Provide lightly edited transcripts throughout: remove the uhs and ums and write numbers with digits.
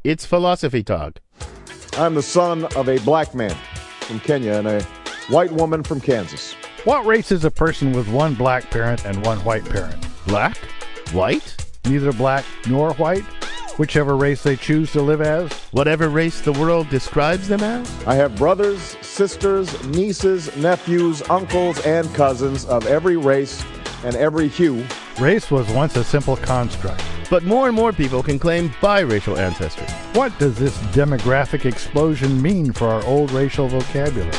It's Philosophy Talk. I'm the son of a black man from Kenya and a white woman from Kansas. What race is a person with one black parent and one white parent? Black? White? Neither black nor white? Whichever race they choose to live as? Whatever race the world describes them as? I have brothers, sisters, nieces, nephews, uncles, and cousins of every race and every hue. Race was once a simple construct. But more and more people can claim biracial ancestry. What does this demographic explosion mean for our old racial vocabulary?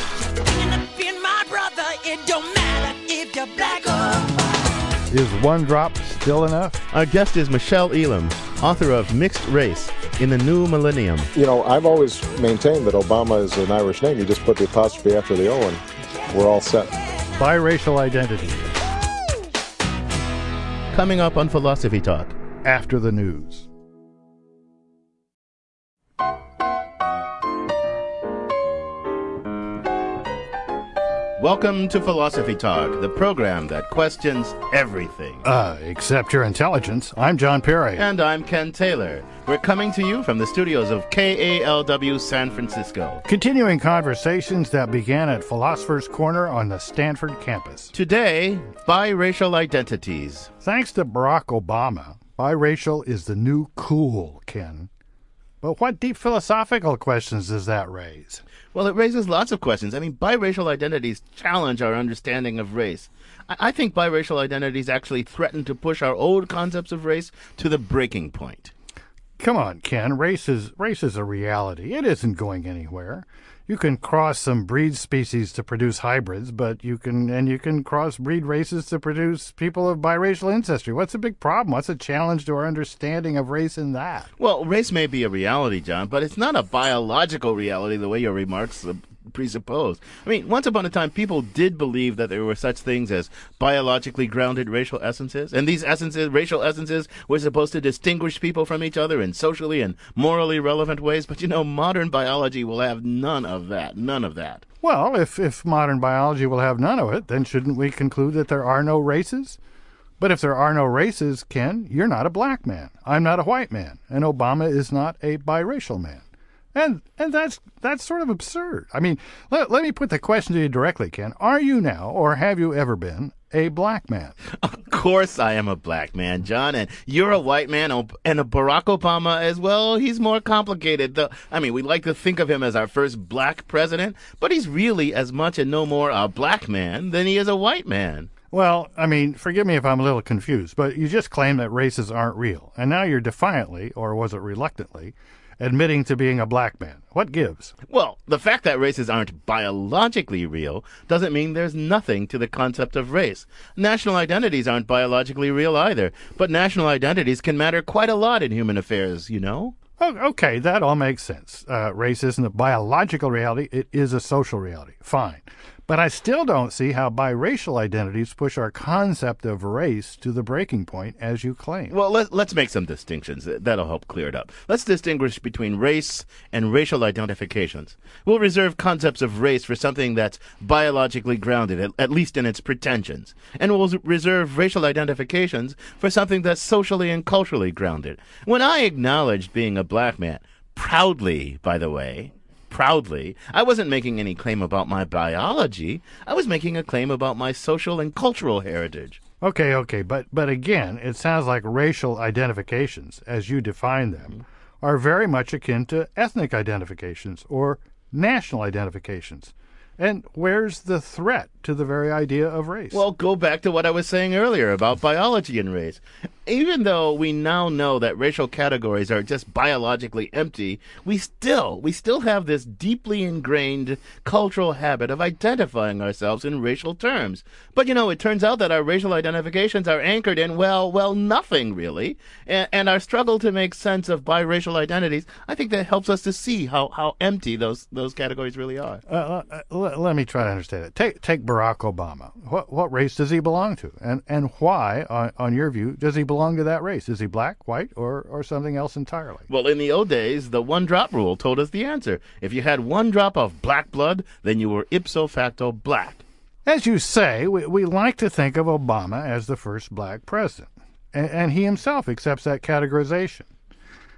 Is one drop still enough? Our guest is Michelle Elam, author of Mixed Race in the New Millennium. You know, I've always maintained that Obama is an Irish name. You just put the apostrophe after the O and we're all set. Biracial identity. Coming up on Philosophy Talk. After the news. Welcome to Philosophy Talk, the program that questions everything. Except your intelligence. I'm John Perry. And I'm Ken Taylor. We're coming to you from the studios of KALW San Francisco. Continuing conversations that began at Philosopher's Corner on the Stanford campus. Today, biracial identities. Thanks to Barack Obama, biracial is the new cool, Ken. But what deep philosophical questions does that raise? Well, it raises lots of questions. I mean, biracial identities challenge our understanding of race. I think biracial identities actually threaten to push our old concepts of race to the breaking point. Come on, Ken. Race is a reality. It isn't going anywhere. You can cross some breed species to produce hybrids, but you can cross breed races to produce people of biracial ancestry. What's the big problem? What's the challenge to our understanding of race in that? Well, race may be a reality, John, but it's not a biological reality the way your remarks presuppose. I mean, once upon a time, people did believe that there were such things as biologically grounded racial essences, and these racial essences, were supposed to distinguish people from each other in socially and morally relevant ways. But, modern biology will have none of that. None of that. Well, if modern biology will have none of it, then shouldn't we conclude that there are no races? But if there are no races, Ken, you're not a black man. I'm not a white man. And Obama is not a biracial man. And that's sort of absurd. I mean, let me put the question to you directly, Ken. Are you now, or have you ever been, a black man? Of course I am a black man, John, and you're a white man, and a Barack Obama as well. He's more complicated. We like to think of him as our first black president, but he's really as much and no more a black man than he is a white man. Well, forgive me if I'm a little confused, but you just claimed that races aren't real, and now you're defiantly, or was it reluctantly, admitting to being a black man. What gives? Well, the fact that races aren't biologically real doesn't mean there's nothing to the concept of race. National identities aren't biologically real either, but national identities can matter quite a lot in human affairs, Oh, okay, that all makes sense. Race isn't a biological reality, it is a social reality. Fine. But I still don't see how biracial identities push our concept of race to the breaking point, as you claim. Well, let's make some distinctions. That'll help clear it up. Let's distinguish between race and racial identifications. We'll reserve concepts of race for something that's biologically grounded, at least in its pretensions. And we'll reserve racial identifications for something that's socially and culturally grounded. When I acknowledged being a black man, proudly, by the way, I wasn't making any claim about my biology. I was making a claim about my social and cultural heritage. Okay, but again, it sounds like racial identifications, as you define them, are very much akin to ethnic identifications or national identifications. And where's the threat to the very idea of race? Well, go back to what I was saying earlier about biology and race. Even though we now know that racial categories are just biologically empty, we still have this deeply ingrained cultural habit of identifying ourselves in racial terms. But, it turns out that our racial identifications are anchored in, well, nothing really. And our struggle to make sense of biracial identities, I think that helps us to see how empty those categories really are. Let me try to understand it. Take Barack Obama. What race does he belong to? And why, on your view, does he belong to that race? Is he black, white, or something else entirely? Well, in the old days, the one-drop rule told us the answer. If you had one drop of black blood, then you were ipso facto black. As you say, we like to think of Obama as the first black president, and he himself accepts that categorization.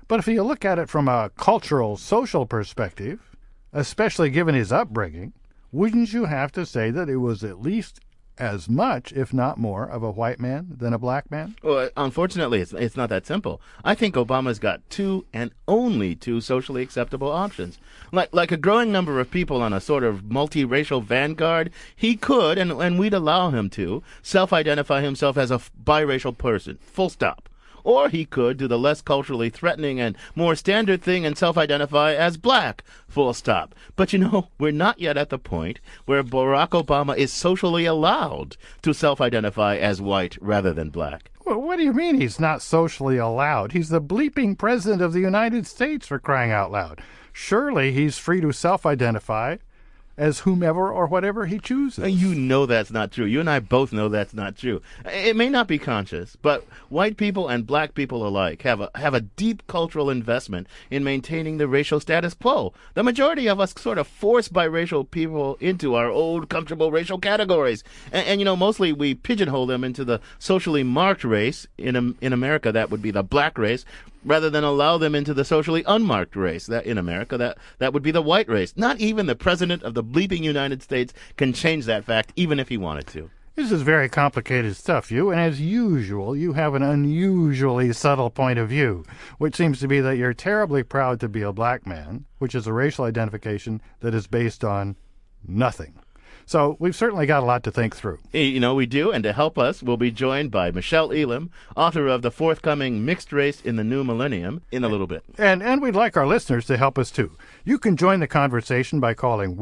But if you look at it from a cultural, social perspective, especially given his upbringing, wouldn't you have to say that it was at least as much, if not more, of a white man than a black man? Well, unfortunately, it's not that simple. I think Obama's got two and only two socially acceptable options. Like a growing number of people on a sort of multiracial vanguard, he could, and we'd allow him to, self-identify himself as a biracial person, full stop. Or he could do the less culturally threatening and more standard thing and self-identify as black, full stop. But we're not yet at the point where Barack Obama is socially allowed to self-identify as white rather than black. Well, what do you mean he's not socially allowed? He's the bleeping president of the United States, for crying out loud. Surely he's free to self-identify as whomever or whatever he chooses. You know that's not true. You and I both know that's not true. It may not be conscious, but white people and black people alike have a deep cultural investment in maintaining the racial status quo. The majority of us sort of force biracial people into our old, comfortable racial categories. And mostly we pigeonhole them into the socially marked race. In America, that would be the black race, rather than allow them into the socially unmarked race. That in America, that would be the white race. Not even the president of the bleeping United States can change that fact, even if he wanted to. This is very complicated stuff, and as usual, you have an unusually subtle point of view, which seems to be that you're terribly proud to be a black man, which is a racial identification that is based on nothing. So we've certainly got a lot to think through. We do, and to help us, we'll be joined by Michelle Elam, author of the forthcoming Mixed Race in the New Millennium, in a little bit. And we'd like our listeners to help us, too. You can join the conversation by calling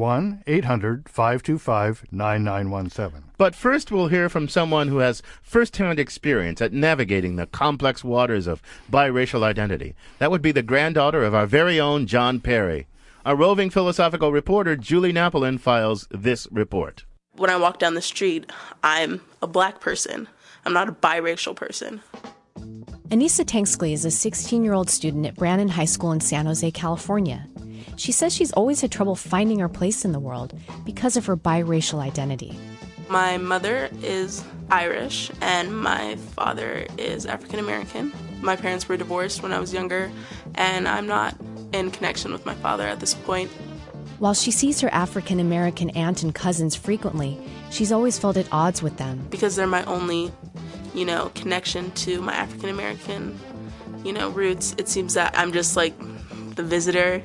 1-800-525-9917. But first, we'll hear from someone who has first-hand experience at navigating the complex waters of biracial identity. That would be the granddaughter of our very own John Perry. Our roving philosophical reporter, Julie Napolin, files this report. When I walk down the street, I'm a black person. I'm not a biracial person. Anissa Tanksley is a 16-year-old student at Brannan High School in San Jose, California. She says she's always had trouble finding her place in the world because of her biracial identity. My mother is Irish and my father is African American. My parents were divorced when I was younger, and I'm not in connection with my father at this point. While she sees her African American aunt and cousins frequently, she's always felt at odds with them. Because they're my only, connection to my African American, roots. It seems that I'm just like the visitor,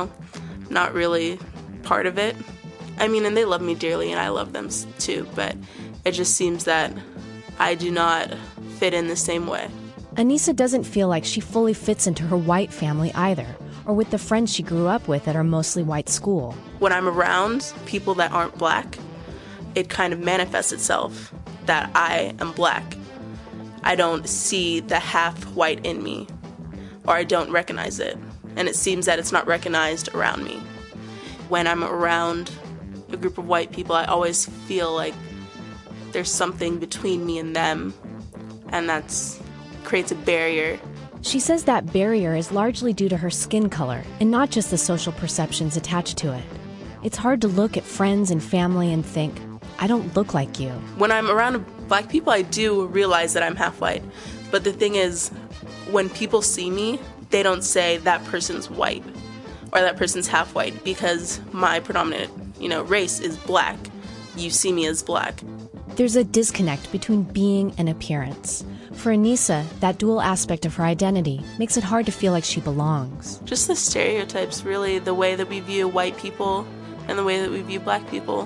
not really part of it. I mean, and they love me dearly and I love them too, but it just seems that I do not fit in the same way. Anissa doesn't feel like she fully fits into her white family either, or with the friends she grew up with at her mostly white school. When I'm around people that aren't black, it kind of manifests itself that I am black. I don't see the half white in me, or I don't recognize it, and it seems that it's not recognized around me. When I'm around a group of white people, I always feel like there's something between me and them, and that creates a barrier. She says that barrier is largely due to her skin color and not just the social perceptions attached to it. It's hard to look at friends and family and think, I don't look like you. When I'm around black people, I do realize that I'm half white. But the thing is, when people see me, they don't say that person's white or that person's half white because my predominant, race is black. You see me as black. There's a disconnect between being and appearance. For Anissa, that dual aspect of her identity makes it hard to feel like she belongs. Just the stereotypes, really, the way that we view white people and the way that we view black people.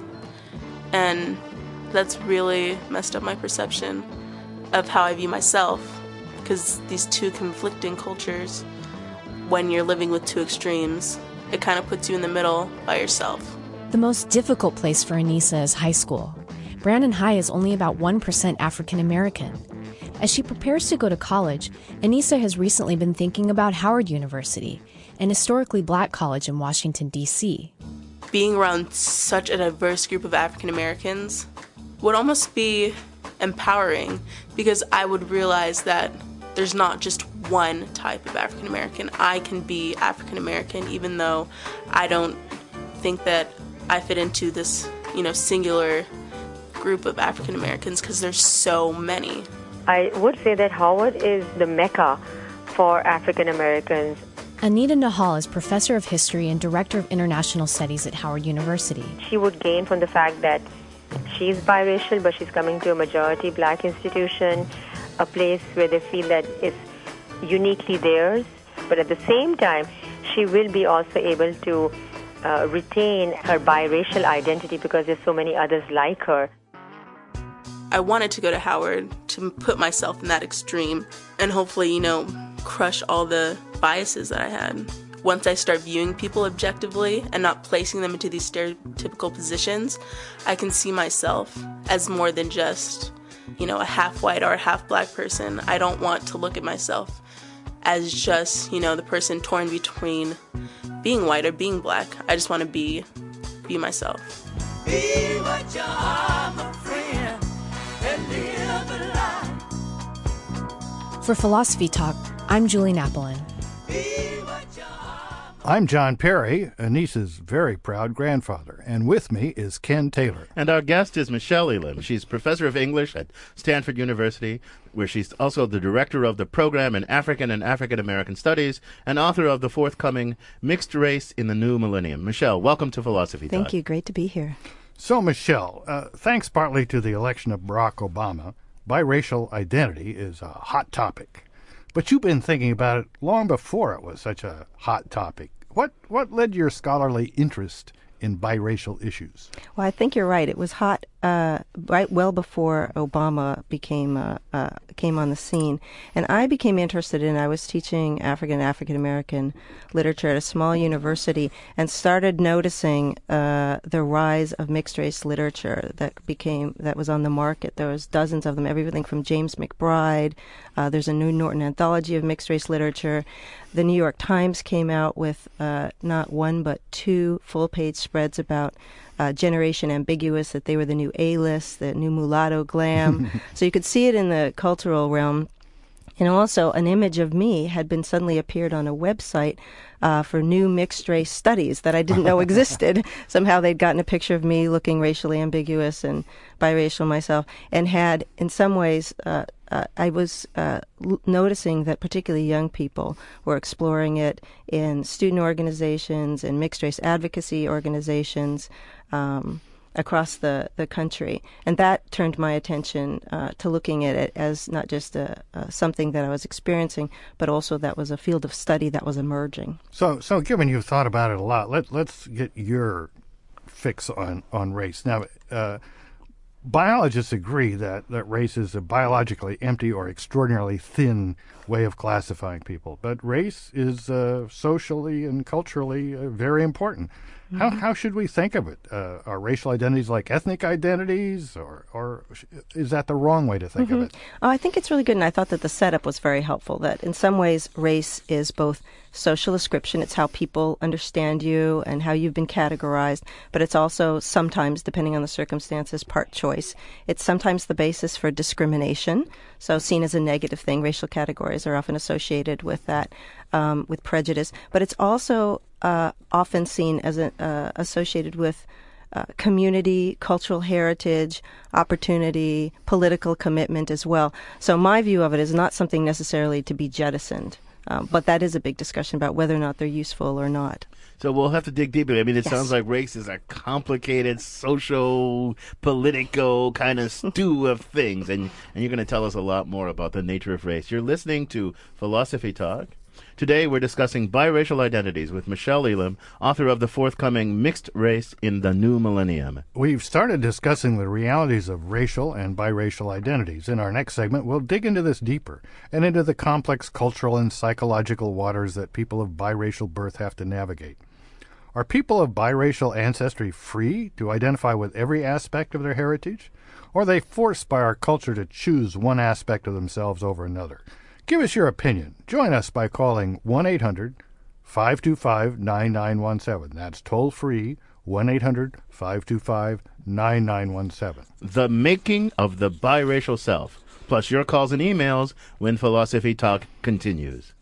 And that's really messed up my perception of how I view myself, because these two conflicting cultures, when you're living with two extremes, it kind of puts you in the middle by yourself. The most difficult place for Anissa is high school. Brannan High is only about 1% African American. As she prepares to go to college, Anissa has recently been thinking about Howard University, an historically black college in Washington, D.C. Being around such a diverse group of African Americans would almost be empowering, because I would realize that there's not just one type of African American. I can be African American even though I don't think that I fit into this, singular group of African Americans, because there's so many. I would say that Howard is the mecca for African Americans. Anita Nahal is professor of history and director of international studies at Howard University. She would gain from the fact that she's biracial, but she's coming to a majority black institution, a place where they feel that it's uniquely theirs. But at the same time, she will be also able to retain her biracial identity because there's so many others like her. I wanted to go to Howard to put myself in that extreme and hopefully, crush all the biases that I had. Once I start viewing people objectively and not placing them into these stereotypical positions, I can see myself as more than just, a half white or a half black person. I don't want to look at myself as just, the person torn between being white or being black. I just want to be myself. Be what you are, my friend, and live a life. For Philosophy Talk, I'm Julie Napolin. I'm John Perry, Anissa's very proud grandfather, and with me is Ken Taylor. And our guest is Michelle Elam. She's professor of English at Stanford University, where she's also the director of the program in African and African American Studies and author of the forthcoming Mixed Race in the New Millennium. Michelle, welcome to Philosophy Talk. Thank you. Great to be here. So, Michelle, thanks partly to the election of Barack Obama, biracial identity is a hot topic. But you've been thinking about it long before it was such a hot topic. What led to your scholarly interest in biracial issues? Well, I think you're right. It was hot right well before Obama came on the scene. And I became interested I was teaching African American literature at a small university and started noticing the rise of mixed race literature that was on the market. There was dozens of them, everything from James McBride. There's a New Norton anthology of mixed race literature. The New York Times came out with not one but two full-page spreads about Generation Ambiguous, that they were the new A-list, the new mulatto glam. So you could see it in the cultural realm. And also an image of me had been suddenly appeared on a website for new mixed race studies that I didn't know existed. Somehow they'd gotten a picture of me looking racially ambiguous and biracial myself, and had in some ways I was noticing that particularly young people were exploring it in student organizations and mixed race advocacy organizations across the country. And that turned my attention to looking at it as not just something that I was experiencing, but also that was a field of study that was emerging. So given you've thought about it a lot, let's get your fix on race. Now, biologists agree that race is a biologically empty or extraordinarily thin way of classifying people, but race is socially and culturally very important. Mm-hmm. How should we think of it? Are racial identities like ethnic identities, or is that the wrong way to think of it? Oh, I think it's really good, and I thought that the setup was very helpful, that in some ways race is both social ascription, it's how people understand you and how you've been categorized, but it's also sometimes, depending on the circumstances, part choice. It's sometimes the basis for discrimination, so seen as a negative thing. Racial categories are often associated with that, with prejudice, but it's also often seen as associated with community, cultural heritage, opportunity, political commitment as well. So my view of it is not something necessarily to be jettisoned, but that is a big discussion about whether or not they're useful or not. So we'll have to dig deeper. I mean, it sounds like race is a complicated social, political kind of stew of things, and you're going to tell us a lot more about the nature of race. You're listening to Philosophy Talk. Today we're discussing biracial identities with Michelle Elam, author of the forthcoming Mixed Race in the New Millennium. We've started discussing the realities of racial and biracial identities. In our next segment, we'll dig into this deeper and into the complex cultural and psychological waters that people of biracial birth have to navigate. Are people of biracial ancestry free to identify with every aspect of their heritage? Or are they forced by our culture to choose one aspect of themselves over another? Give us your opinion. Join us by calling 1-800-525-9917. That's toll-free, 1-800-525-9917. The making of the biracial self, plus your calls and emails when Philosophy Talk continues.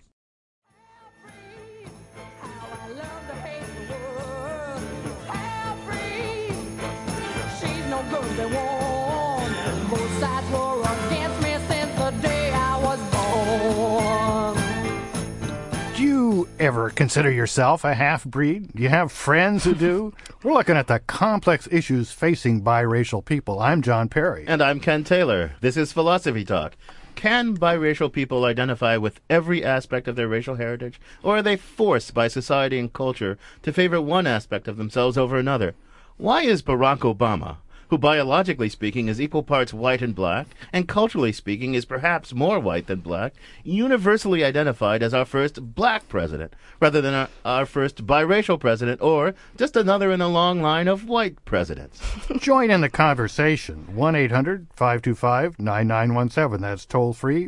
ever consider yourself a half-breed? Do you have friends who do? We're looking at the complex issues facing biracial people. I'm John Perry. And I'm Ken Taylor. This is Philosophy Talk. Can biracial people identify with every aspect of their racial heritage, or are they forced by society and culture to favor one aspect of themselves over another? Why is Barack Obama, who biologically speaking is equal parts white and black, and culturally speaking is perhaps more white than black, universally identified as our first black president, rather than our first biracial president, or just another in a long line of white presidents? Join in the conversation. 1-800-525-9917. That's toll free,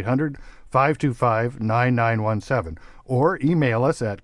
1-800-525-9917. Or email us at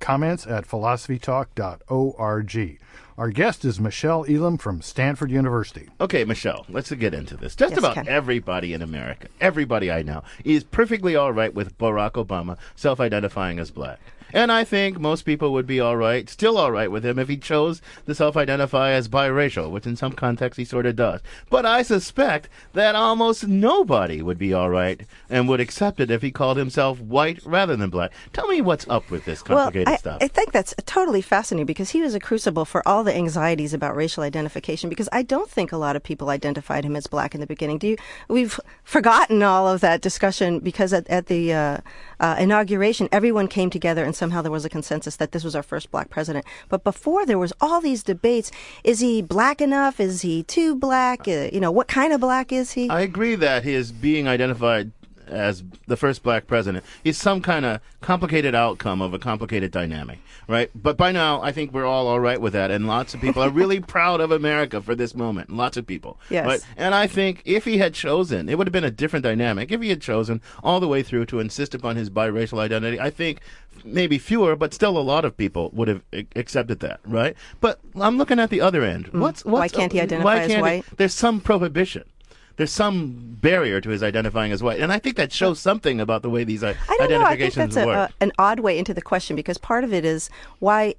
comments@philosophytalk.org. Our guest is Michelle Elam from Stanford University. Okay, Michelle, let's get into this. Just Yes, about Ken. everybody in America, everybody I know, is perfectly all right with Barack Obama self-identifying as black. And I think most people would be still all right with him if he chose to self-identify as biracial, which in some contexts he sort of does. But I suspect that almost nobody would be all right and would accept it if he called himself white rather than black. Tell me what's up with this complicated stuff. I think that's totally fascinating because he was a crucible for all the anxieties about racial identification, because I don't think a lot of people identified him as black in the beginning. We've forgotten all of that discussion because at the inauguration, everyone came together and somehow there was a consensus that this was our first black president. But before, there was all these debates. Is he black enough? Is he too black? What kind of black is he? I agree that his being identified as the first black president is some kind of complicated outcome of a complicated dynamic, right? But by now, I think we're all right with that, and lots of people are really proud of America for this moment. Lots of people. Yes. Right? And I think if he had chosen, it would have been a different dynamic. If he had chosen all the way through to insist upon his biracial identity, I think maybe fewer, but still a lot accepted would have accepted that, right? But I'm looking at the other end. Why can't he identify as white? There's some prohibition. There's some barrier to his identifying as white. And I think that shows something about the way these identifications I think work. that's an odd way into the question, because part of it is why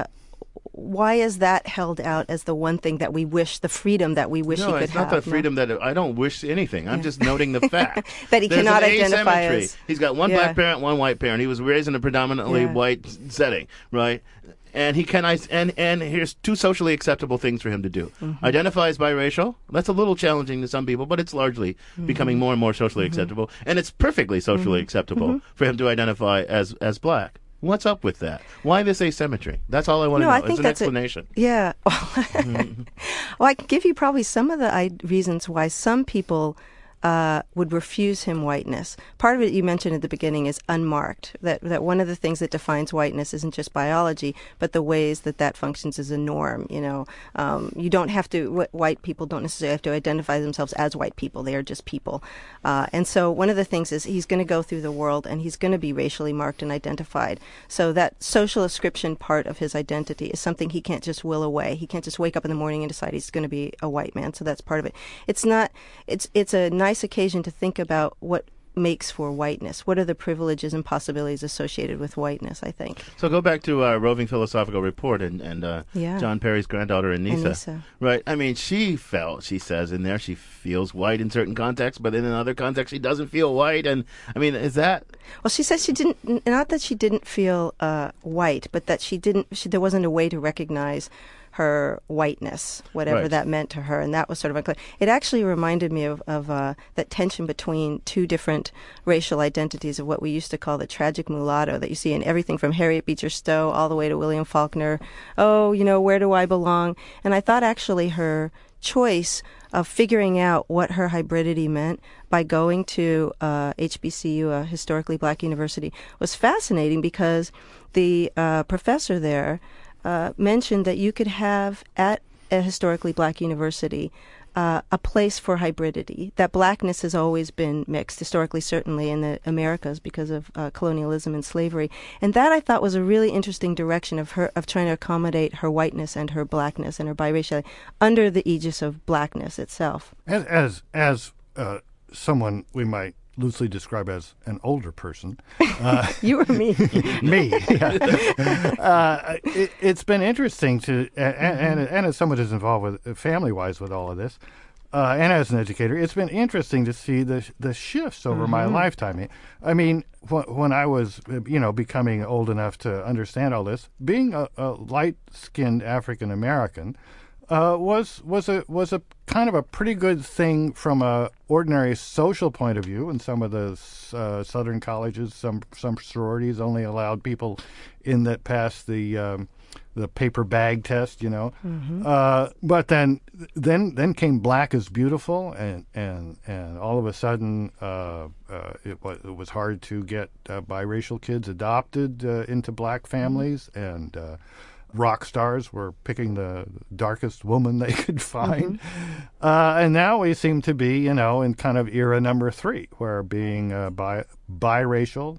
is that held out as the one thing that we wish, the freedom that we wish he could have? No, it's not the freedom that I don't wish anything. I'm just noting the fact. That he There's cannot an identify asymmetry. as... He's got one black parent, one white parent. He was raised in a predominantly white setting, right? And he can and here's two socially acceptable things for him to do. Identify as biracial. That's a little challenging to some people, but it's largely becoming more and more socially acceptable. And it's perfectly socially acceptable for him to identify as black. What's up with that? Why this asymmetry? That's all I want to know. I think it's an that's explanation. Yeah. Well, I can give you probably some of the reasons why some people would refuse him whiteness. Part of it you mentioned at the beginning is unmarked, that one of the things that defines whiteness isn't just biology, but the ways that functions as a norm. You don't have to, white people don't necessarily have to identify themselves as white people. They are just people. And so one of the things is he's going to go through the world and he's going to be racially marked and identified. So that social ascription part of his identity is something he can't just will away. He can't just wake up in the morning and decide he's going to be a white man. So that's part of it. It's a nice occasion to think about what makes for whiteness. What are the privileges and possibilities associated with whiteness, I think. So go back to our roving philosophical report and John Perry's granddaughter, Anissa. Right. I mean, she says in there she feels white in certain contexts, but in another context she doesn't feel white. And I mean, is that... Well, she says she didn't, not that she didn't feel white, but that there wasn't a way to recognize her whiteness, whatever that meant to her, and that was sort of unclear. It actually reminded me of that tension between two different racial identities of what we used to call the tragic mulatto that you see in everything from Harriet Beecher Stowe all the way to William Faulkner. Oh, where do I belong? And I thought actually her choice of figuring out what her hybridity meant by going to HBCU, a historically black university, was fascinating because the professor there mentioned that you could have at a historically black university a place for hybridity, that blackness has always been mixed, historically certainly in the Americas because of colonialism and slavery. And that I thought was a really interesting direction of trying to accommodate her whiteness and her blackness and her biraciality under the aegis of blackness itself. As someone we might loosely describe as an older person. You or me? Me. Yeah. It's been interesting to, and as someone who's involved with family-wise with all of this, and as an educator, it's been interesting to see the shifts over my lifetime. I mean, when I was, becoming old enough to understand all this, being a light-skinned African American was a kind of a pretty good thing from a ordinary social point of view. In some of the southern colleges, some sororities only allowed people in that passed the paper bag test, but then came Black is Beautiful, and all of a sudden it was hard to get biracial kids adopted into black families, and rock stars were picking the darkest woman they could find. And now we seem to be, in kind of era number 3, where being biracial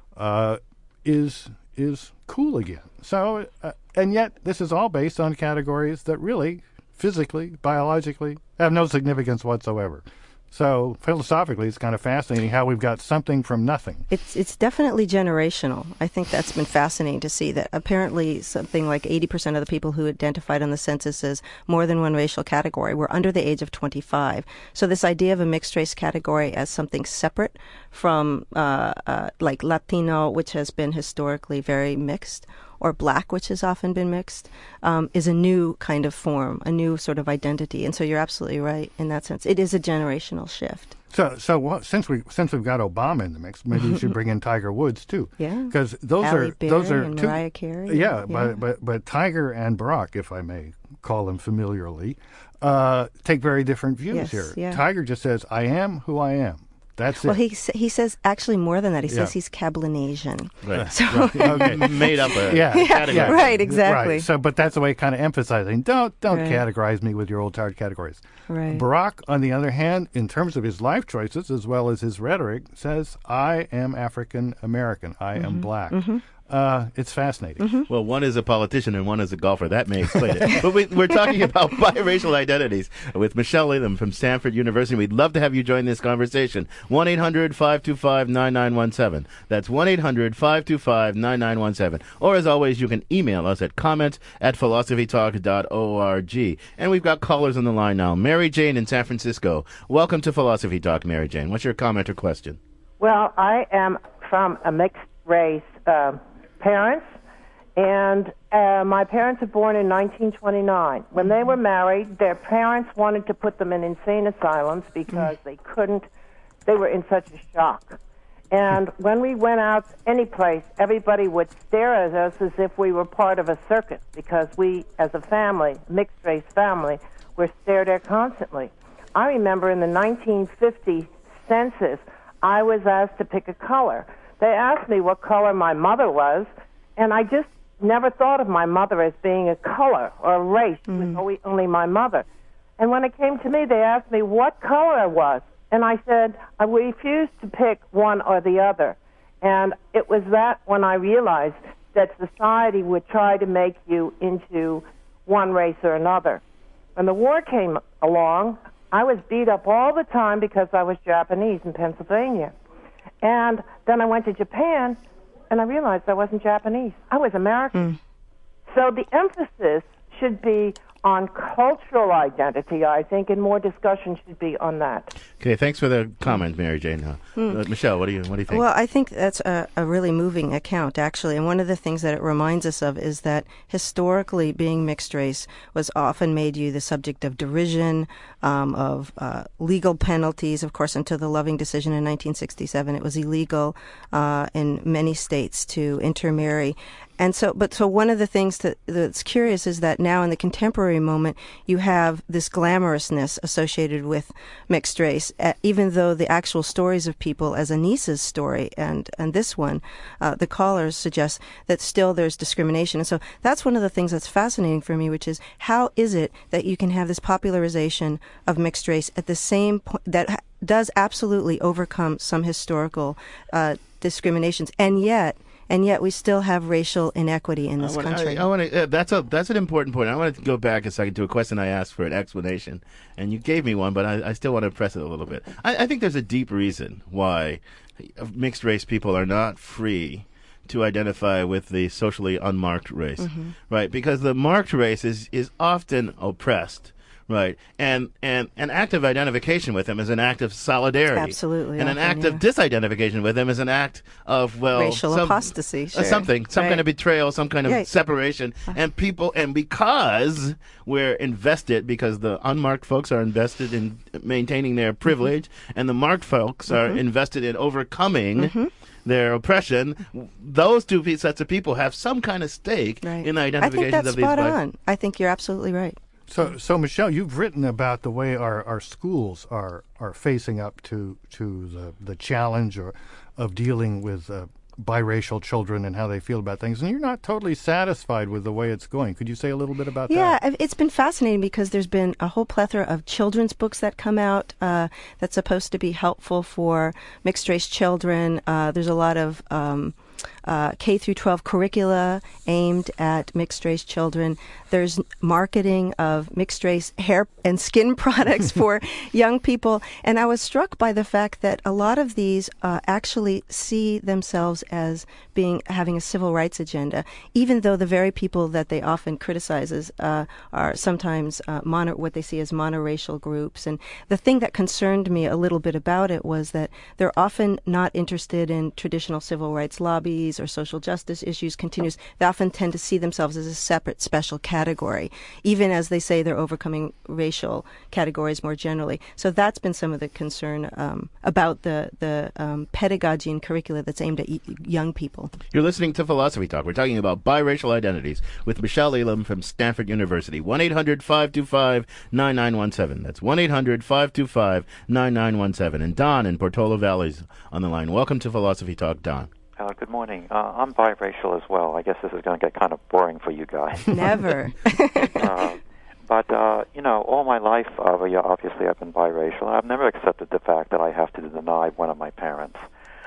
is cool again. So, and yet this is all based on categories that really, physically, biologically, have no significance whatsoever. So philosophically, it's kind of fascinating how we've got something from nothing. It's definitely generational. I think that's been fascinating to see that apparently something like 80% of the people who identified on the census as more than one racial category were under the age of 25. So this idea of a mixed race category as something separate from like Latino, which has been historically very mixed, or Black, which has often been mixed, is a new kind of form, a new sort of identity. And so you're absolutely right in that sense. It is a generational shift. So since we've got Obama in the mix, maybe we should bring in Tiger Woods too. Yeah, because those Halle are and two, Mariah Carey. Yeah, but Tiger and Barack, if I may call them familiarly, take very different views here. Yeah. Tiger just says, "I am who I am." That's well, it. he says actually more than that. He says he's Cablinasian. Right. So Okay. Made up a category. Right, exactly. Right. So, but that's the way kind of emphasizing, don't categorize me with your old tired categories. Right. Barack, on the other hand, in terms of his life choices as well as his rhetoric, says, I am African American. I am Black. It's fascinating. Well, one is a politician and one is a golfer. That may explain it. But we're talking about biracial identities with Michelle Latham from Stanford University. We'd love to have you join this conversation. 1-800-525-9917. That's 1-800-525-9917. Or, as always, you can email us at comment@philosophytalk.org. And we've got callers on the line now. Mary Jane in San Francisco. Welcome to Philosophy Talk, Mary Jane. What's your comment or question? Well, I am from a mixed race parents, and my parents were born in 1929. When they were married, their parents wanted to put them in insane asylums because they were in such a shock. And when we went out any place, everybody would stare at us as if we were part of a circus, because we, as a family, mixed race family, were stared at constantly. I remember in the 1950 census, I was asked to pick a color. They asked me what color my mother was, and I just never thought of my mother as being a color or a race. She was only my mother. And when it came to me, they asked me what color I was, and I said I refused to pick one or the other. And it was that when I realized that society would try to make you into one race or another. When the war came along, I was beat up all the time because I was Japanese in Pennsylvania. And then I went to Japan, and I realized I wasn't Japanese. I was American. So the emphasis should be on cultural identity, I think, and more discussion should be on that. Okay, thanks for the comment, Mary Jane. Michelle, what do you think? Well, I think that's a really moving account, actually. And one of the things that it reminds us of is that historically being mixed race was often made you the subject of derision, of legal penalties. Of course, until the Loving decision in 1967, it was illegal in many states to intermarry. And so one of the things that's curious is that now in the contemporary moment, you have this glamorousness associated with mixed race, even though the actual stories of people, as Anissa's story and this one, the callers suggest that still there's discrimination. And so that's one of the things that's fascinating for me, which is how is it that you can have this popularization of mixed race at the same point that does absolutely overcome some historical discriminations, and yet we still have racial inequity in this country. That's an important point. I want to go back a second to a question I asked for an explanation, and you gave me one, but I still want to press it a little bit. I think there's a deep reason why mixed race people are not free to identify with the socially unmarked race, right? Because the marked race is often oppressed, Right. And an act of identification with him is an act of solidarity. Absolutely. And an often, act of disidentification with him is an act of, well, racial apostasy. Sure. some Right. kind of betrayal, some kind of Yeah. separation. And because we're invested, because the unmarked folks are invested in maintaining their privilege, and the marked folks are invested in overcoming their oppression, those two sets of people have some kind of stake in the I identifications think that's of these spot black. on. I think you're absolutely right. So Michelle, you've written about the way our schools are facing up to the challenge of dealing with biracial children and how they feel about things, and you're not totally satisfied with the way it's going. Could you say a little bit about that? Yeah, it's been fascinating because there's been a whole plethora of children's books that come out that's supposed to be helpful for mixed-race children. There's a lot of K through 12 curricula aimed at mixed-race children. There's marketing of mixed-race hair and skin products for young people. And I was struck by the fact that a lot of these actually see themselves as having a civil rights agenda, even though the very people that they often criticize are sometimes what they see as monoracial groups. And the thing that concerned me a little bit about it was that they're often not interested in traditional civil rights lobbies or social justice issues continues. They often tend to see themselves as a separate special category, even as they say they're overcoming racial categories more generally. So that's been some of the concern about the pedagogy and curricula that's aimed at young people. You're listening to Philosophy Talk. We're talking about biracial identities with Michelle Elam from Stanford University. 1-800-525-9917. That's 1-800-525-9917. And Don in Portola Valley's on the line. Welcome to Philosophy Talk, Don. Good morning. I'm biracial as well. I guess this is going to get kind of boring for you guys. Never. But all my life, obviously I've been biracial. I've never accepted the fact that I have to deny one of my parents.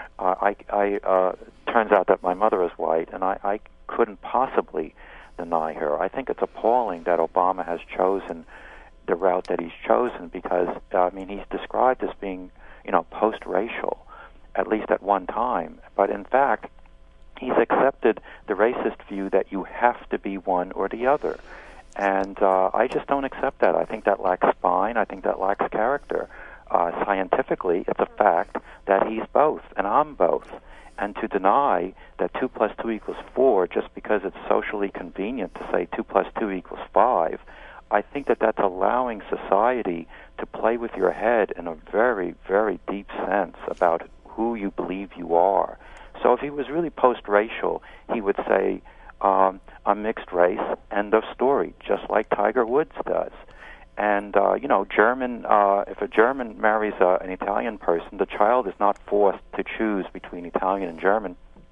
Turns out that my mother is white, and I couldn't possibly deny her. I think it's appalling that Obama has chosen the route that he's chosen because, he's described as being, post-racial, at least at one time. But in fact, he's accepted the racist view that you have to be one or the other. And I just don't accept that. I think that lacks spine. I think that lacks character. Scientifically, it's a fact that he's both, and I'm both. And to deny that 2 + 2 = 4 just because it's socially convenient to say 2 + 2 = 5, I think that that's allowing society to play with your head in a very, very deep sense about who you believe you are. So if he was really post-racial, he would say, I'm mixed race, end of story, just like Tiger Woods does. And, German, if a German marries an Italian person, the child is not forced to choose between Italian and German,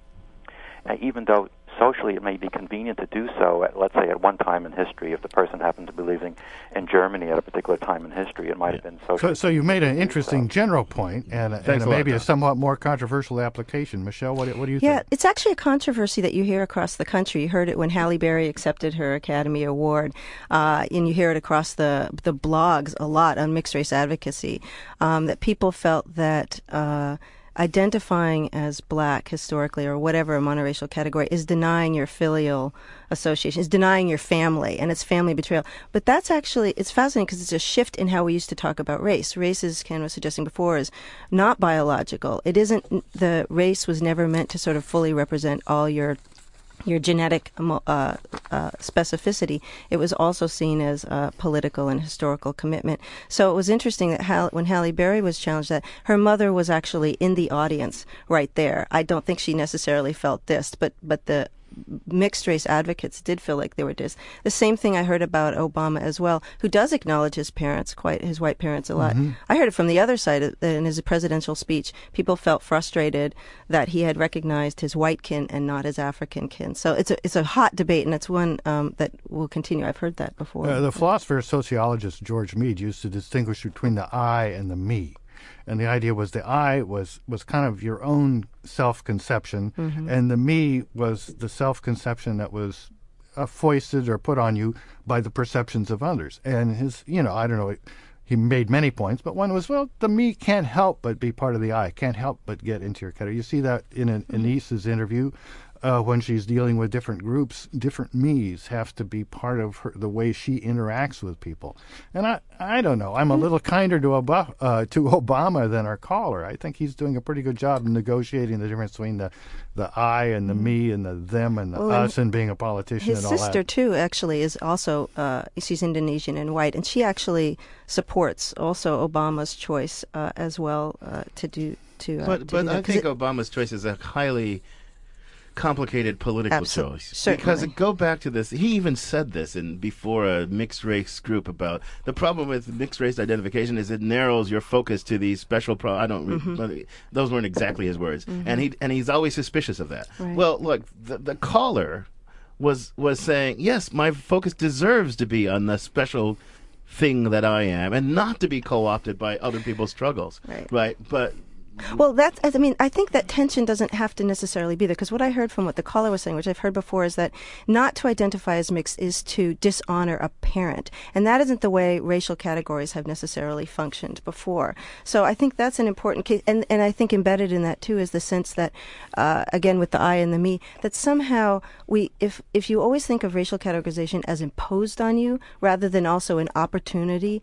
even though socially it may be convenient to do so, let's say at one time in history. If the person happened to be living in Germany at a particular time in history, it might have been socially. So you made an interesting general point and maybe a somewhat more controversial application. Michelle, what do you think? Yeah, it's actually a controversy that you hear across the country. You heard it when Halle Berry accepted her Academy Award, and you hear it across the blogs a lot on mixed race advocacy, that people felt that identifying as black historically or whatever a monoracial category is denying your filial association, is denying your family, and it's family betrayal. But that's actually, it's fascinating because it's a shift in how we used to talk about race. Race, as Ken was suggesting before, is not biological. It isn't, the race was never meant to sort of fully represent all your genetic specificity. It was also seen as a political and historical commitment. So it was interesting that when Halle Berry was challenged, that her mother was actually in the audience right there. I don't think she necessarily felt dissed, but the mixed race advocates did feel like they were dissed. The same thing I heard about Obama as well, who does acknowledge his white parents a lot. Mm-hmm. I heard it from the other side in his presidential speech. People felt frustrated that he had recognized his white kin and not his African kin. So it's a hot debate, and it's one that will continue. I've heard that before. The philosopher sociologist George Mead used to distinguish between the I and the me. And the idea was the I was kind of your own self-conception, mm-hmm. and the me was the self-conception that was foisted or put on you by the perceptions of others. And his, I don't know, he made many points, but one was, well, the me can't help but be part of the I, can't help but get into your category. You see that in Anis's interview. when she's dealing with different groups, different me's have to be part of the way she interacts with people. And I don't know. I'm a little kinder to Obama than our caller. I think he's doing a pretty good job of negotiating the difference between the I and the me and the them and the us and being a politician and all that. His sister, too, actually is also, she's Indonesian and white, and she actually supports also Obama's choice as well to do But I think Obama's choice is a highly complicated political choice. Certainly. Because go back to this, he even said this before a mixed race group about the problem with mixed race identification is it narrows your focus to these special those weren't exactly his words. And he's always suspicious of that. Right. Well, look, the caller was saying, yes, my focus deserves to be on the special thing that I am and not to be co-opted by other people's struggles. Right? But well, I think that tension doesn't have to necessarily be there, because what I heard from what the caller was saying, which I've heard before, is that not to identify as mixed is to dishonor a parent. And that isn't the way racial categories have necessarily functioned before. So I think that's an important case. And I think embedded in that, too, is the sense that, again, with the I and the me, that somehow if you always think of racial categorization as imposed on you rather than also an opportunity,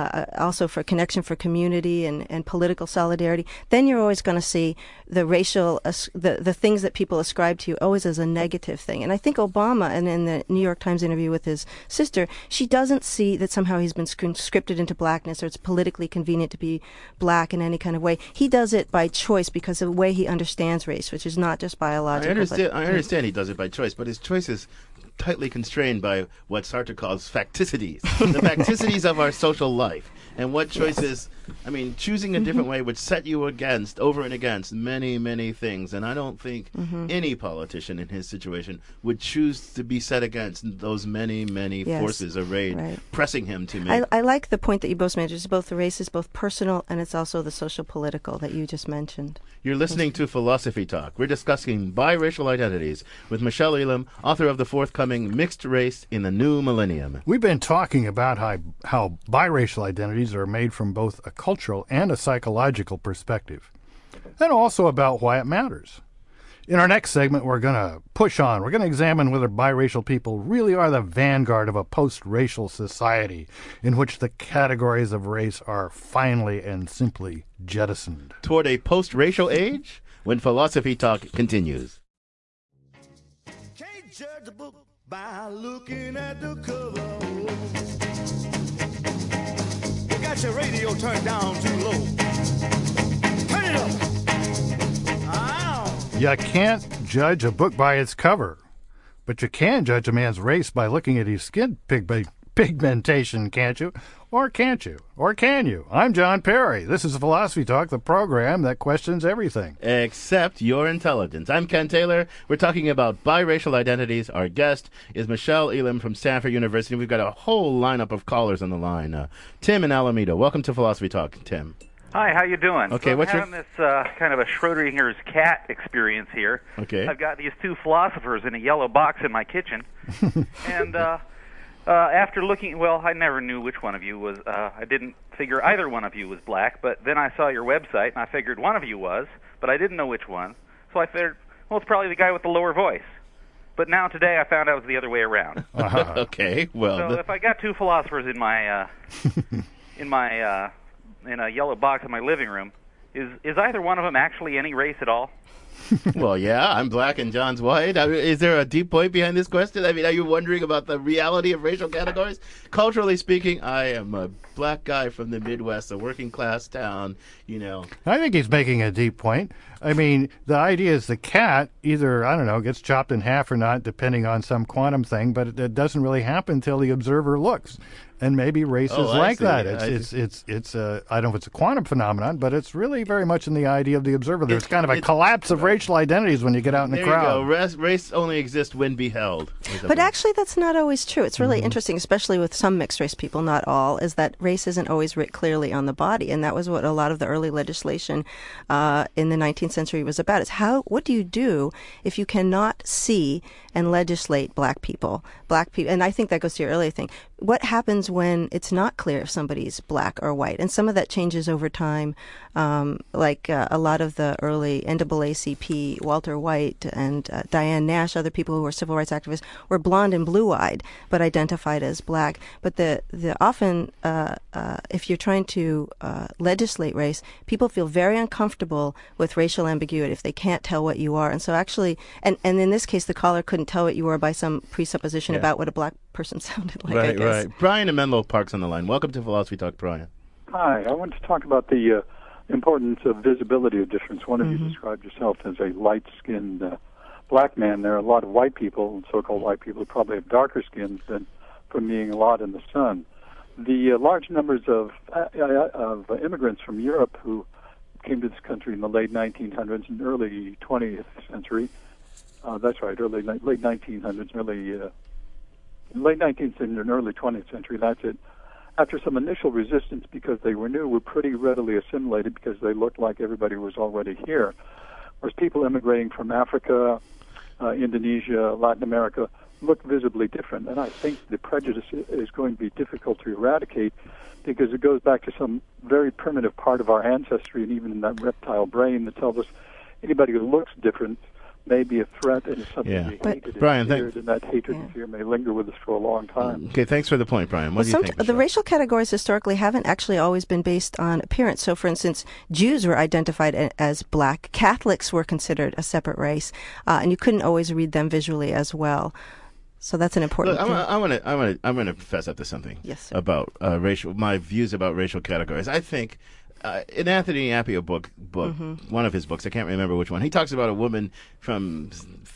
also for connection, for community and political solidarity, then you're always going to see the racial, the things that people ascribe to you always as a negative thing. And I think Obama, and in the New York Times interview with his sister, she doesn't see that somehow he's been scripted into blackness or it's politically convenient to be black in any kind of way. He does it by choice because of the way he understands race, which is not just biological. I understand he does it by choice, but his choice is tightly constrained by what Sartre calls facticities, the facticities of our social life. And what choices, I mean, choosing a different way would set you over and against many, many things. And I don't think any politician in his situation would choose to be set against those many, many forces arrayed, pressing him to make. I like the point that you both made. It's both the race is both personal and it's also the social political that you just mentioned. You're listening to Philosophy Talk. We're discussing biracial identities with Michelle Elam, author of the forthcoming Mixed Race in the New Millennium. We've been talking about how biracial identities are made from both a cultural and a psychological perspective, and also about why it matters. In our next segment, we're going to push on. We're going to examine whether biracial people really are the vanguard of a post-racial society in which the categories of race are finally and simply jettisoned. Toward a post-racial age? When Philosophy Talk continues. Can't judge a book by looking at the cover. You got your radio turned down too low. Turn it up. You can't judge a book by its cover, but you can judge a man's race by looking at his skin pigmentation, can't you? Or can't you? Or can you? I'm John Perry. This is Philosophy Talk, the program that questions everything. Except your intelligence. I'm Ken Taylor. We're talking about biracial identities. Our guest is Michelle Elam from Stanford University. We've got a whole lineup of callers on the line. Tim in Alameda. Welcome to Philosophy Talk, Tim. Hi, how you doing? Okay, so I'm having this kind of a Schrodinger's cat experience here. Okay. I've got these two philosophers in a yellow box in my kitchen, and after looking, well, I never knew which one of you was. I didn't figure either one of you was black, but then I saw your website, and I figured one of you was, but I didn't know which one. So I figured, well, it's probably the guy with the lower voice. But now today I found out it was the other way around. Okay, well. So if I got two philosophers in my in a yellow box in my living room, is either one of them actually any race at all? Well, yeah, I'm black and John's white. Is there a deep point behind this question? I mean, are you wondering about the reality of racial categories? Culturally speaking, I am a black guy from the Midwest, a working class town, you know. I think he's making a deep point. I mean, the idea is the cat either, I don't know, gets chopped in half or not, depending on some quantum thing, but it doesn't really happen until the observer looks. And maybe race is like that. It's I don't know if it's a quantum phenomenon, but it's really very much in the idea of the observer. There's kind of a collapse of racial identities when you get out in the crowd. There you go. Race only exists when beheld. But actually, that's not always true. It's really interesting, especially with some mixed race people, not all, is that race isn't always writ clearly on the body. And that was what a lot of the early legislation in the 19th century was about. Is what do you do if you cannot see and legislate black people? And I think that goes to your earlier thing. What happens when it's not clear if somebody's black or white? And some of that changes over time. A lot of the early NAACP W.E.B. Walter White and Diane Nash, other people who were civil rights activists, were blonde and blue-eyed, but identified as black. But the often, if you're trying to legislate race, people feel very uncomfortable with racial ambiguity if they can't tell what you are. And so actually, and in this case, the caller couldn't tell what you were by some presupposition about what a black person sounded like, I guess. Right. Brian in Menlo Park's on the line. Welcome to Philosophy Talk, Brian. Hi. I want to talk about the importance of visibility of difference. One of you described yourself as a light-skinned black man. There are a lot of white people, so-called white people, who probably have darker skins than from being a lot in the sun. The large numbers of immigrants from Europe who came to this country in the late 1900s and early 20th century, that's right, late 1900s, late 19th century and early 20th century, that's it. After some initial resistance because they were new, were pretty readily assimilated because they looked like everybody was already here. Whereas people immigrating from Africa, Indonesia, Latin America look visibly different. And I think the prejudice is going to be difficult to eradicate because it goes back to some very primitive part of our ancestry and even in that reptile brain that tells us anybody who looks different may be a threat and is something to be hated Brian, and feared, and that hatred and fear may linger with us for a long time. Okay, thanks for the point, Brian. What do you think, the racial categories historically haven't actually always been based on appearance. So, for instance, Jews were identified as black. Catholics were considered a separate race, and you couldn't always read them visually as well. So that's an important thing. I'm gonna fess up to something. Yes, about my views about racial categories. I think in Anthony Appiah book, one of his books, I can't remember which one, he talks about a woman from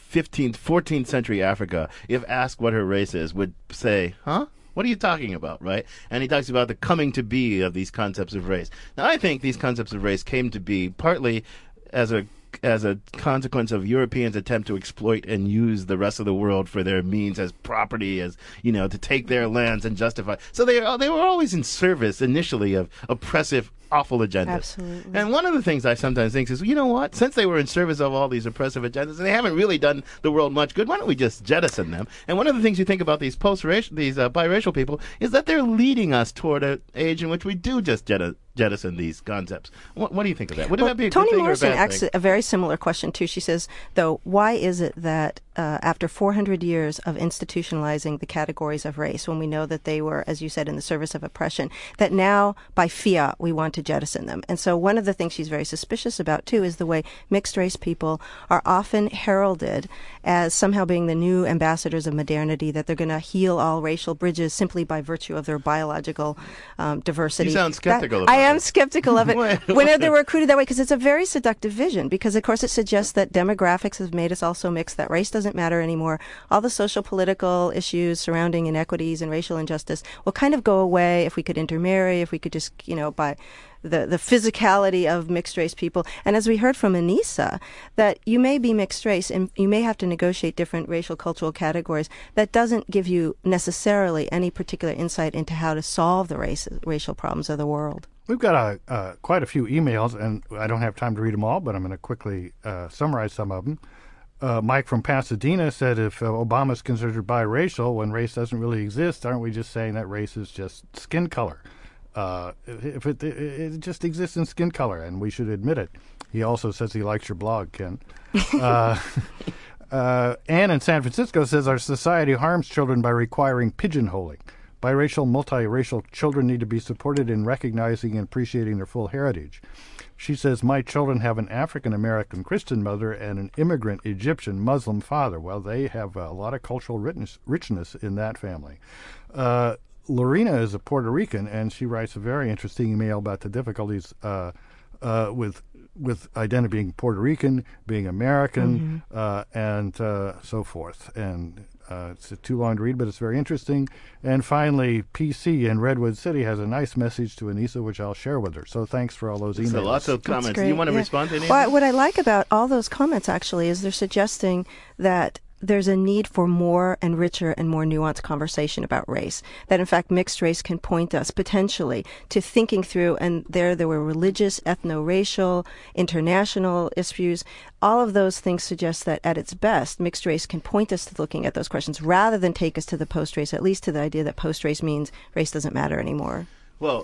14th century Africa, if asked what her race is, would say, huh? What are you talking about, right? And he talks about the coming to be of these concepts of race. Now, I think these concepts of race came to be partly as a consequence of Europeans' attempt to exploit and use the rest of the world for their means as property, as, to take their lands and justify. So they were always in service initially of oppressive, awful agendas. Absolutely. And one of the things I sometimes think is, you know what? Since they were in service of all these oppressive agendas and they haven't really done the world much good, why don't we just jettison them? And one of the things you think about these biracial people is that they're leading us toward an age in which we do just jettison these concepts. What do you think of that? Would that be a good thing or a bad thing? Toni Morrison asks a very similar question, too. She says, though, why is it that after 400 years of institutionalizing the categories of race, when we know that they were, as you said, in the service of oppression, that now, by fiat, we want to jettison them? And so one of the things she's very suspicious about, too, is the way mixed-race people are often heralded as somehow being the new ambassadors of modernity, that they're going to heal all racial bridges simply by virtue of their biological diversity. You sound skeptical about I am skeptical of it when they're recruited that way, because it's a very seductive vision, because, of course, it suggests that demographics have made us all so mixed that race doesn't matter anymore. All the social political issues surrounding inequities and racial injustice will kind of go away if we could intermarry, if we could just, by the physicality of mixed race people. And as we heard from Anissa, that you may be mixed race and you may have to negotiate different racial cultural categories. That doesn't give you necessarily any particular insight into how to solve the racial problems of the world. We've got quite a few emails, and I don't have time to read them all, but I'm going to quickly summarize some of them. Mike from Pasadena said, if Obama's considered biracial when race doesn't really exist, aren't we just saying that race is just skin color? If it just exists in skin color, and we should admit it. He also says he likes your blog, Ken. Ann in San Francisco says, our society harms children by requiring pigeonholing. Biracial, multiracial children need to be supported in recognizing and appreciating their full heritage. She says, my children have an African-American Christian mother and an immigrant Egyptian Muslim father. Well, they have a lot of cultural richness in that family. Lorena is a Puerto Rican, and she writes a very interesting email about the difficulties with identity, being Puerto Rican, being American, and so forth. And it's too long to read, but it's very interesting. And finally, PC in Redwood City has a nice message to Anissa, which I'll share with her. So thanks for all those emails. So lots of comments. Do you want to respond to any of Well, what I like about all those comments, actually, is they're suggesting that there's a need for more and richer and more nuanced conversation about race. That, in fact, mixed race can point us potentially to thinking through, and there were religious, ethno-racial, international issues. All of those things suggest that, at its best, mixed race can point us to looking at those questions rather than take us to the post-race, at least to the idea that post-race means race doesn't matter anymore. Well,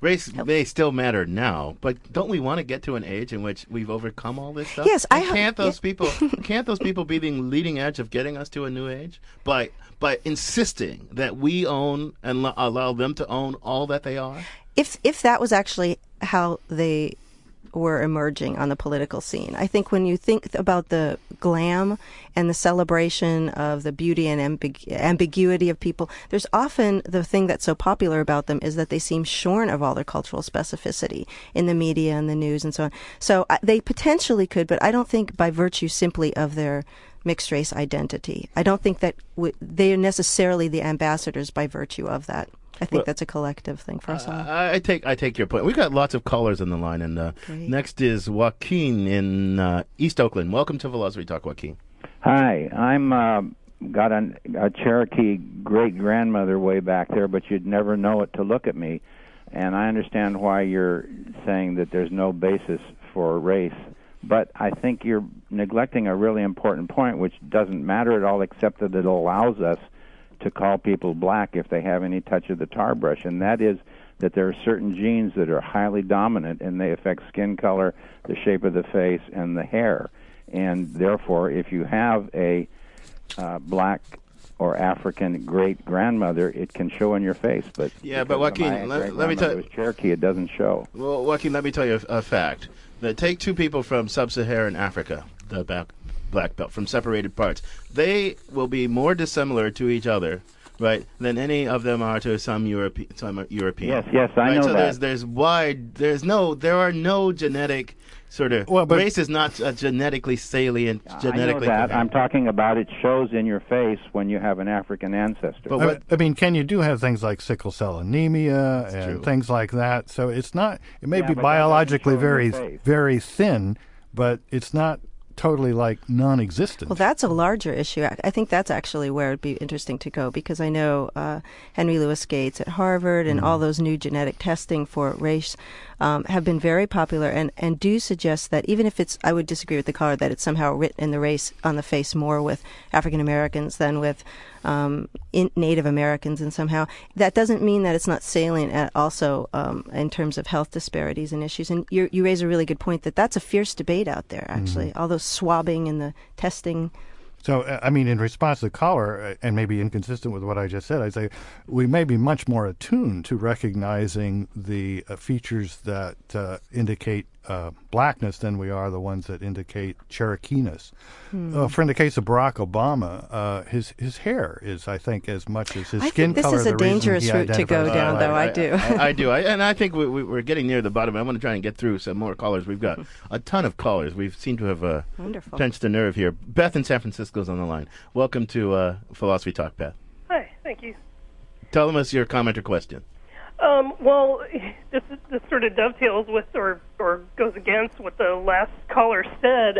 Race may still matter now, but don't we want to get to an age in which we've overcome all this stuff? Yes, And can't those people be the leading edge of getting us to a new age by insisting that we own and allow them to own all that they are? If that was actually how they were emerging on the political scene. I think when you think about the glam and the celebration of the beauty and ambiguity of people, there's often the thing that's so popular about them is that they seem shorn of all their cultural specificity in the media and the news and so on. So they potentially could, but I don't think by virtue simply of their mixed race identity. I don't think that they are necessarily the ambassadors by virtue of that. I think that's a collective thing for us all. I take your point. We've got lots of callers on the line, and next is Joaquin in East Oakland. Welcome to Philosophy Talk, Joaquin. Hi, I'm got a Cherokee great-grandmother way back there, but you'd never know it to look at me. And I understand why you're saying that there's no basis for race, but I think you're neglecting a really important point, which doesn't matter at all except that it allows us to call people black if they have any touch of the tar brush, and that is that there are certain genes that are highly dominant and they affect skin color, the shape of the face, and the hair. And therefore, if you have a black or African great-grandmother, it can show in your face. But Joaquin, let me tell you, Cherokee, it doesn't show. Well, Joaquin, let me tell you a fact. Take two people from sub-Saharan Africa, the black belt, from separated parts. They will be more dissimilar to each other, right, than any of them are to some European. Yes, I know so that. There are no genetic sort of race is not genetically salient. Genetically, I know that. I'm talking about it shows in your face when you have an African ancestor. But I mean, Ken, you do have things like sickle cell anemia and things like that. So it's not. It may be biologically very thin, but it's not totally like non-existent. Well, that's a larger issue. I think that's actually where it'd be interesting to go, because I know Henry Louis Gates at Harvard and all those new genetic testing for race have been very popular and do suggest that even if it's, I would disagree with the caller that it's somehow written in the race on the face more with African Americans than with Native Americans, and somehow that doesn't mean that it's not salient also in terms of health disparities and issues. And you raise a really good point that that's a fierce debate out there, actually. All those swabbing and the testing. So, I mean, in response to the caller, and maybe inconsistent with what I just said, I'd say we may be much more attuned to recognizing the features that indicate blackness than we are the ones that indicate Cherokee-ness. For in the case of Barack Obama, his hair is, I think, as much as his skin color. This is a dangerous route to go down, though. I do. I do. And I think we're getting near the bottom. I want to try and get through some more callers. We've got a ton of callers. We seem to have pinched a nerve here. Beth in San Francisco's on the line. Welcome to Philosophy Talk, Beth. Hi, thank you. Tell us your comment or question. Well, this sort of dovetails with or goes against what the last caller said.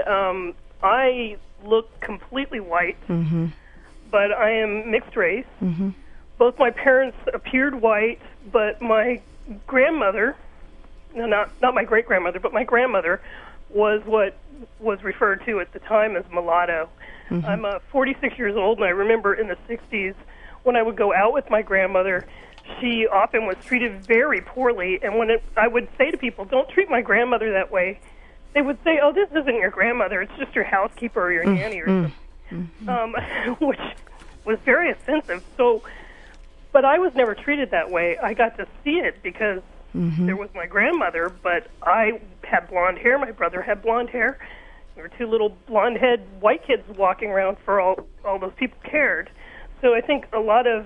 I look completely white, but I am mixed race. Both my parents appeared white, but my grandmother, not my great-grandmother, but my grandmother, was what was referred to at the time as mulatto. I'm 46 years old, and I remember in the 60s when I would go out with my grandmother, she often was treated very poorly, and when I would say to people, don't treat my grandmother that way, they would say, oh, this isn't your grandmother, it's just your housekeeper or your nanny or something, which was very offensive. So, but I was never treated that way. I got to see it because there was my grandmother, but I had blonde hair, my brother had blonde hair. There were two little blonde-head white kids walking around for all those people cared. So I think a lot of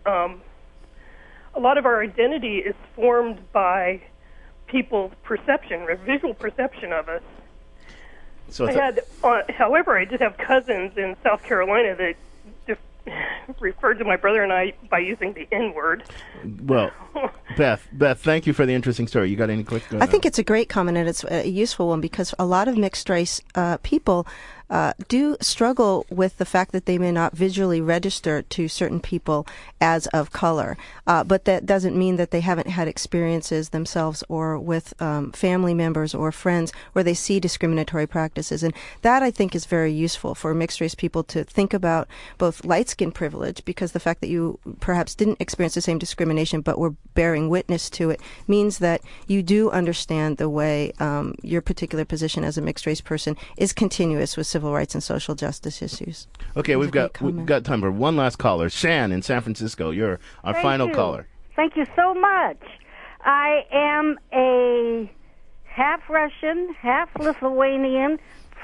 our identity is formed by people's perception, or visual perception of us. So however, I did have cousins in South Carolina that referred to my brother and I by using the N-word. Well, Beth, thank you for the interesting story. You got any quick? I think it's a great comment, and it's a useful one, because a lot of mixed race people do struggle with the fact that they may not visually register to certain people as of color. But that doesn't mean that they haven't had experiences themselves or with family members or friends where they see discriminatory practices. And that, I think, is very useful for mixed-race people to think about both light-skin privilege, because the fact that you perhaps didn't experience the same discrimination but were bearing witness to it means that you do understand the way your particular position as a mixed-race person is continuous with civil rights and social justice issues. Okay, we've got time for one last caller. Shan in San Francisco, you're our final caller. Thank you so much. I am a half Russian, half Lithuanian,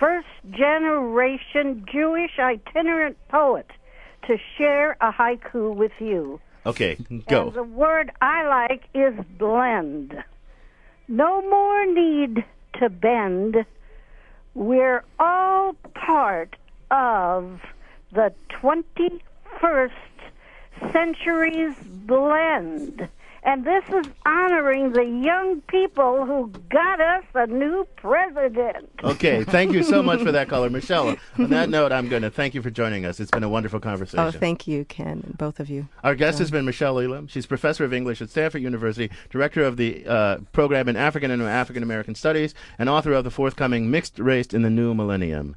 first-generation Jewish itinerant poet to share a haiku with you. Okay, go. And the word I like is blend. No more need to bend. We're all part of the 21st century's blend. And this is honoring the young people who got us a new president. Okay, thank you so much for that, caller. Michelle, on that note, I'm going to thank you for joining us. It's been a wonderful conversation. Oh, thank you, Ken, and both of you. Our guest has been Michelle Elam. She's professor of English at Stanford University, director of the program in African and African American Studies, and author of the forthcoming Mixed Race in the New Millennium.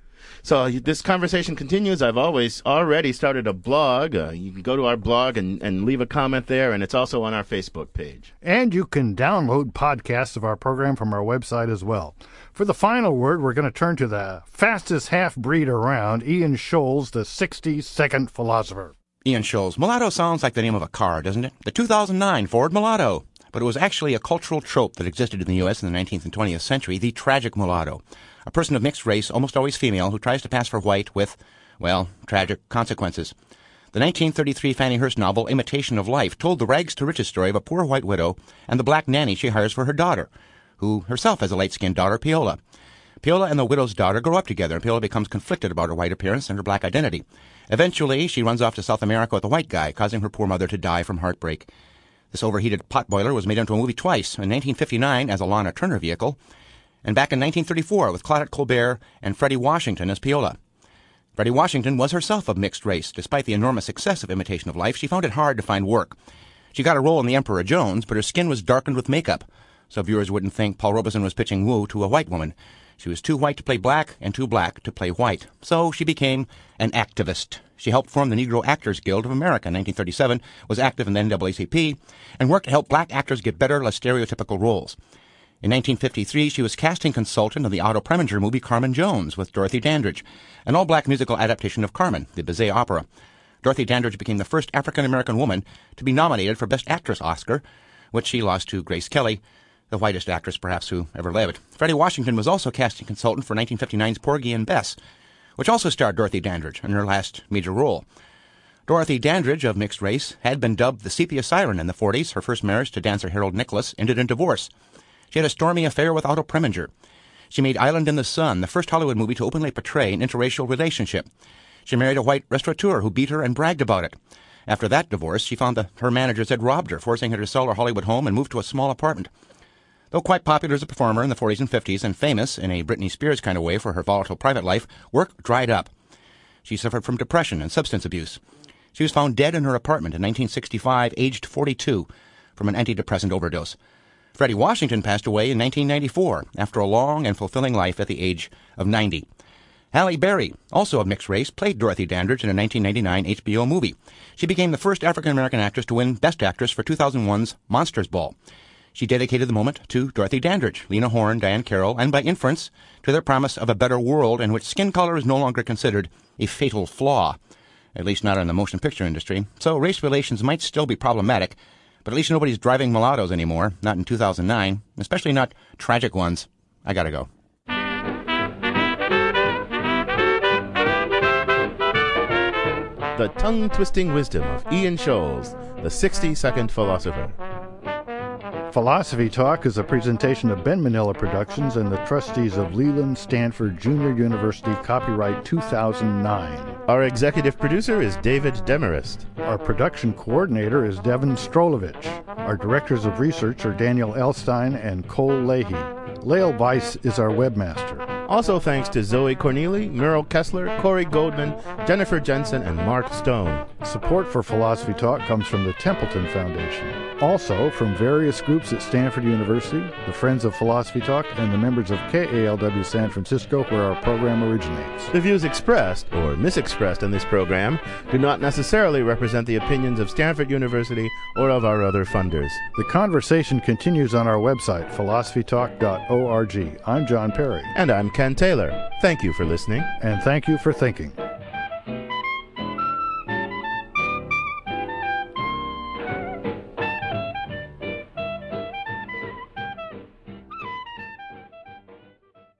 So this conversation continues. I've already started a blog. You can go to our blog and leave a comment there, and it's also on our Facebook page. And you can download podcasts of our program from our website as well. For the final word, we're going to turn to the fastest half-breed around, Ian Scholes, the 60-second philosopher. Ian Scholes. Mulatto sounds like the name of a car, doesn't it? The 2009 Ford Mulatto. But it was actually a cultural trope that existed in the U.S. in the 19th and 20th century, the tragic mulatto. A person of mixed race, almost always female, who tries to pass for white with, well, tragic consequences. The 1933 Fannie Hurst novel Imitation of Life told the rags-to-riches story of a poor white widow and the black nanny she hires for her daughter, who herself has a light-skinned daughter, Peola. Peola and the widow's daughter grow up together, and Peola becomes conflicted about her white appearance and her black identity. Eventually, she runs off to South America with a white guy, causing her poor mother to die from heartbreak. This overheated potboiler was made into a movie twice, in 1959 as a Lana Turner vehicle, and back in 1934 with Claudette Colbert and Freddie Washington as Peola. Freddie Washington was herself of mixed race. Despite the enormous success of Imitation of Life, she found it hard to find work. She got a role in The Emperor Jones, but her skin was darkened with makeup, so viewers wouldn't think Paul Robeson was pitching woo to a white woman. She was too white to play black and too black to play white. So she became an activist. She helped form the Negro Actors Guild of America in 1937, was active in the NAACP, and worked to help black actors get better, less stereotypical roles. In 1953, she was casting consultant of the Otto Preminger movie Carmen Jones with Dorothy Dandridge, an all-black musical adaptation of Carmen, the Bizet opera. Dorothy Dandridge became the first African-American woman to be nominated for Best Actress Oscar, which she lost to Grace Kelly, the whitest actress perhaps who ever lived. Freddie Washington was also casting consultant for 1959's Porgy and Bess, which also starred Dorothy Dandridge in her last major role. Dorothy Dandridge, of mixed race, had been dubbed the Sepia Siren in the 40s. Her first marriage to dancer Harold Nicholas ended in divorce. She had a stormy affair with Otto Preminger. She made Island in the Sun, the first Hollywood movie to openly portray an interracial relationship. She married a white restaurateur who beat her and bragged about it. After that divorce, she found that her managers had robbed her, forcing her to sell her Hollywood home and move to a small apartment. Though quite popular as a performer in the 40s and 50s and famous in a Britney Spears kind of way for her volatile private life, work dried up. She suffered from depression and substance abuse. She was found dead in her apartment in 1965, aged 42, from an antidepressant overdose. Freddie Washington passed away in 1994 after a long and fulfilling life at the age of 90. Halle Berry, also of mixed race, played Dorothy Dandridge in a 1999 HBO movie. She became the first African-American actress to win Best Actress for 2001's Monsters Ball. She dedicated the moment to Dorothy Dandridge, Lena Horne, Diane Carroll, and by inference, to their promise of a better world in which skin color is no longer considered a fatal flaw, at least not in the motion picture industry. So race relations might still be problematic, but at least nobody's driving mulattoes anymore, not in 2009, especially not tragic ones. I gotta go. The tongue-twisting wisdom of Ian Scholes, the 60-second philosopher. Philosophy Talk is a presentation of Ben Manila Productions and the trustees of Leland Stanford Junior University, copyright 2009. Our executive producer is David Demarest. Our production coordinator is Devin Strolovich. Our directors of research are Daniel Elstein and Cole Leahy. Lael Weiss is our webmaster. Also thanks to Zoe Corneli, Merle Kessler, Corey Goldman, Jennifer Jensen, and Mark Stone. Support for Philosophy Talk comes from the Templeton Foundation. Also from various groups at Stanford University, the Friends of Philosophy Talk, and the members of KALW San Francisco, where our program originates. The views expressed or misexpressed in this program do not necessarily represent the opinions of Stanford University or of our other funders. The conversation continues on our website, philosophytalk.org. I'm John Perry. And I'm Ken Taylor. Thank you for listening. And thank you for thinking.